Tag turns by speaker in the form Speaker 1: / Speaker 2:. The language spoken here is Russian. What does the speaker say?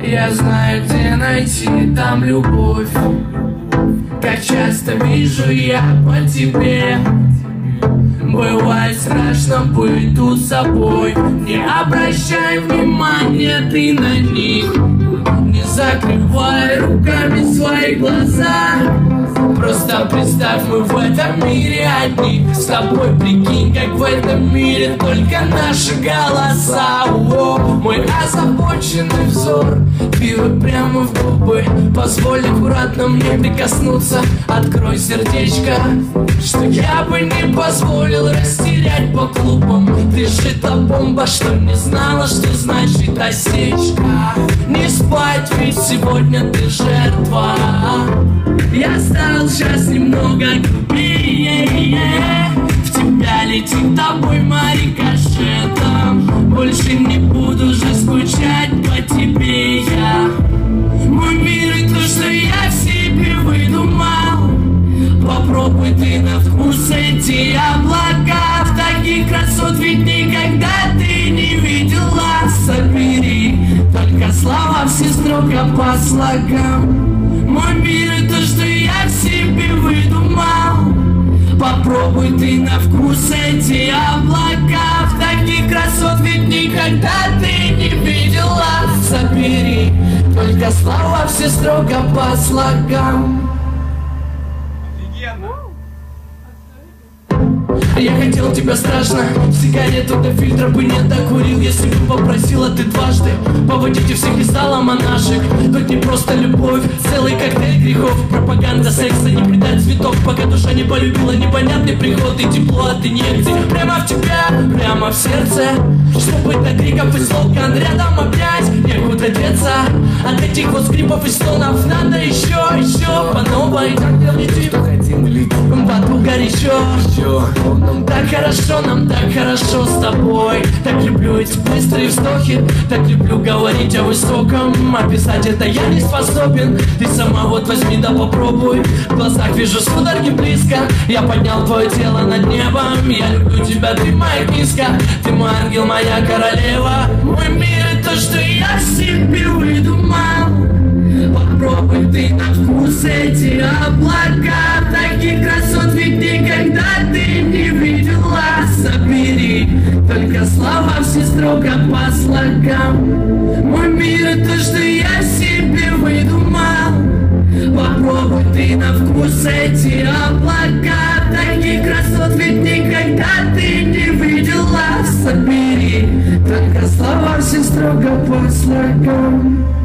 Speaker 1: Я знаю, где найти там любовь. Как часто вижу я по тебе. Бывает страшно быть тут собой. Не обращай внимания ты на них. Не закрывай руками свои глаза. Просто представь, мы в этом мире одни. С тобой прикинь, как в этом мире только наши голоса. Мой озабоченный взор бьет прямо в губы. Позволь аккуратно мне прикоснуться. Открой сердечко, что я бы не позволил растерять по клубам. Ты же та бомба, что не знала, что значит осечка. Не спать, ведь сегодня ты жертва. Я стал сейчас немного грубее. В тебя летит тобой рикошетом. Больше не буду же скучать по тебе я. Мой мир и то, что я в себе выдумал. Попробуй ты на вкус эти облака. В таких красот ведь никогда ты не видела. Собери только слова все строго по слогам. Мой мир и то, что я в себе выдумал. Попробуй ты на вкус эти облака. В таких красот ведь никогда ты не видела. Собери только слова все строго по слогам. Я хотел тебя страшно, сигарету до фильтра бы не докурил. Если бы попросила ты дважды поводить и всех из зала монашек. Тут не просто любовь, целый коктейль грехов. Пропаганда секса, не придать цветов. Пока душа не полюбила, непонятный приход. И тепло от инъекций прямо в тебя, прямо в сердце. Чтобы до криков и слов рядом опять некуда деться. От этих вот скрипов и стонов надо еще по новой. Что хотим, летим, в аду горячо. Нам так хорошо с тобой. Так люблю эти быстрые вздохи. Так люблю говорить о высоком. Описать это я не способен. Ты сама вот возьми да попробуй. В глазах вижу судороги близко. Я поднял твое тело над небом. Я люблю тебя, ты моя киска. Ты мой ангел, моя королева. Мой мир и то, что я в себе выдумал. Попробуй ты на вкус эти облака. Таких красот ведь никогда ты не видела. Собери только слова все строго по слогам. Мой мир и то, что я в себе выдумал. Попробуй ты на вкус эти облака. Таких красот ведь никогда ты не видела. Собери только слова все строго по слогам.